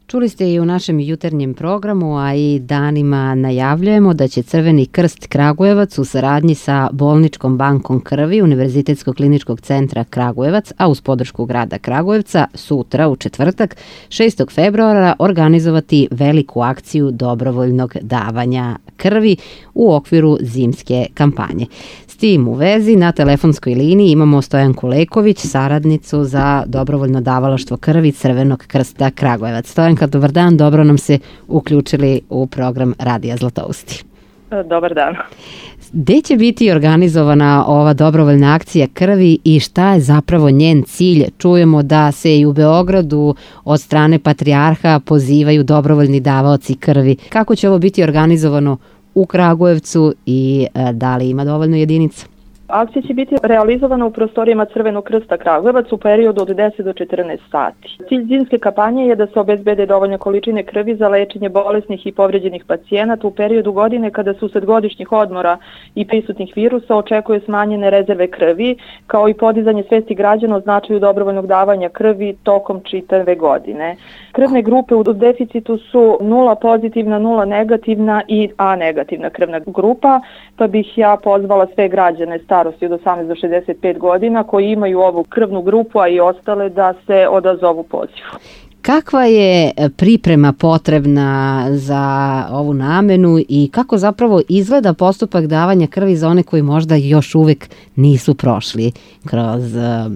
Čuli ste i u našem jutarnjem programu, a i danima najavljujemo da će Crveni krst Kragujevac u saradnji sa Bolničkom bankom krvi Univerzitetskog kliničkog centra Kragujevac, a uz podršku grada Kragujevca, sutra u četvrtak 6. februara organizovati veliku akciju dobrovoljnog davanja krvi u okviru zimske kampanje. S tim u vezi na telefonskoj liniji imamo Stojanku Leković, saradnicu za dobrovoljno davalaštvo krvi Crvenog krsta Kragujevac. Stojanka, dobar dan, dobro nam se uključili u program Radija Zlatousti. Dobar dan. Gde će biti organizovana ova dobrovoljna akcija krvi i šta je zapravo njen cilj? Čujemo da se i u Beogradu od strane patrijarha pozivaju dobrovoljni davaoci krvi. Kako će ovo biti organizovano u Kragujevcu i da li ima dovoljno jedinica? Akcija će biti realizovana u prostorijama Crvenog krsta Kragujevac u periodu od 10 do 14 sati. Cilj zimske kampanje je da se obezbede dovoljne količine krvi za lečenje bolesnih i povređenih pacijenata u periodu godine kada se usled godišnjih odmora i prisutnih virusa očekuje smanjene rezerve krvi, kao i podizanje svesti građana o značaju dobrovoljnog davanja krvi tokom čitave godine. Krvne grupe u deficitu su 0 pozitivna, 0 negativna i A negativna krvna grupa, pa bih ja pozvala sve građane starosti od 18 do 65 godina koji imaju ovu krvnu grupu, a i ostale da se odazovu pozivu. Kakva je priprema potrebna za ovu namenu i kako zapravo izgleda postupak davanja krvi za one koji možda još uvek nisu prošli kroz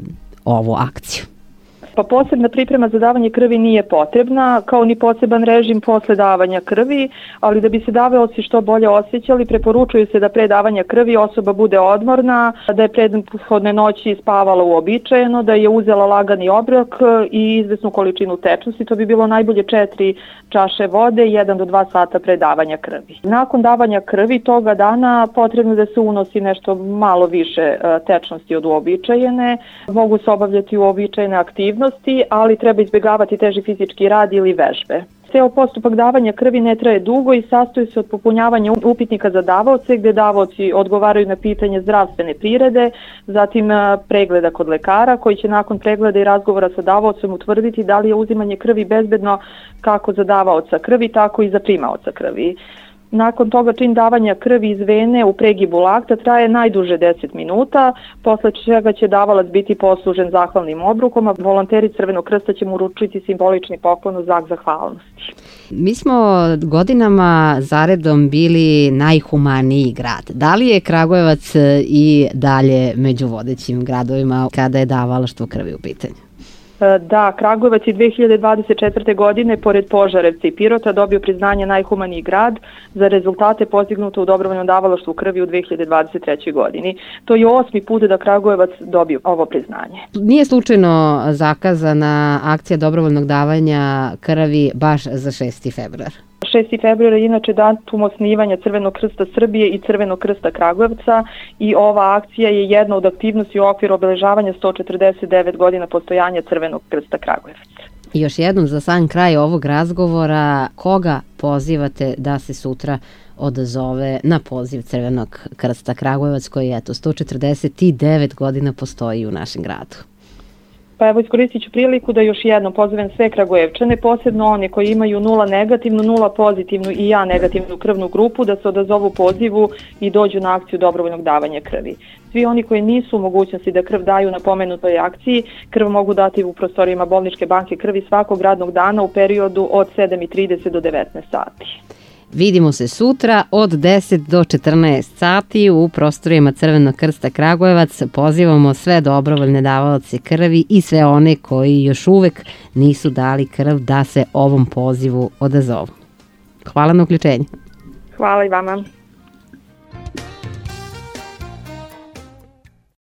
ovu akciju? Pa posebna priprema za davanje krvi nije potrebna, kao ni poseban režim posle davanja krvi, ali da bi se davaoci što bolje osjećali, preporučuju se da pre davanja krvi osoba bude odmorna, da je prethodne noći spavala uobičajeno, da je uzela lagani obrok i izvesnu količinu tečnosti. To bi bilo najbolje 4 čaše vode, 1 do 2 sata pre davanja krvi. Nakon davanja krvi toga dana potrebno da se unosi nešto malo više tečnosti od uobičajene, mogu se obavljati uobičajene aktivnosti, ali treba izbjegavati teži fizički rad ili vežbe. Ceo postupak davanja krvi ne traje dugo i sastoji se od popunjavanja upitnika za davaoce, gde davaoci odgovaraju na pitanje zdravstvene prirode, zatim pregleda kod lekara koji će nakon pregleda i razgovora sa davaocem utvrditi da li je uzimanje krvi bezbedno kako za davaoca krvi, tako i za primaoca krvi. Nakon toga čin davanja krvi iz vene u pregibu lakta traje najduže 10 minuta, posle čega će davalac biti poslužen zahvalnim obrukom, a volonteri Crvenog krsta će mu uručiti simbolični poklon u znak zahvalnosti. Mi smo godinama zaredom bili najhumaniji grad. Da li je Kragujevac i dalje među vodećim gradovima kada je davalaštvo krvi u pitanju? Da, Kragujevac je 2024. godine, pored Požarevca i Pirota, dobio priznanje najhumaniji grad za rezultate postignute u dobrovoljnom davalaštvu krvi u 2023. godini. To je 8. put da Kragujevac dobio ovo priznanje. Nije slučajno zakazana akcija dobrovoljnog davanja krvi baš za 6. februar. 6. februar je inače datum osnivanja Crvenog krsta Srbije i Crvenog krsta Kragujevca i ova akcija je jedna od aktivnosti u okviru obeležavanja 149 godina postojanja Crvenog krsta Kragujevca. I još jednom za sam kraj ovog razgovora, koga pozivate da se sutra odazove na poziv Crvenog krsta Kragujevac koji 149 godina postoji u našem gradu? Pa evo iskoristit ću priliku da još jednom pozovem sve Kragujevčane, posebno one koji imaju 0 negativnu, 0 pozitivnu i A negativnu krvnu grupu, da se odazovu pozivu i dođu na akciju dobrovoljnog davanja krvi. Svi oni koji nisu u mogućnosti da krv daju na pomenutoj akciji, krv mogu dati u prostorijama Bolničke banke krvi svakog radnog dana u periodu od 7:30 do 19 sati. Vidimo se sutra od 10 do 14 sati u prostorijama Crvenog krsta Kragujevac. Pozivamo sve dobrovoljne davaoce krvi i sve one koji još uvek nisu dali krv da se ovom pozivu odazovu. Hvala na uključenju. Hvala i vama.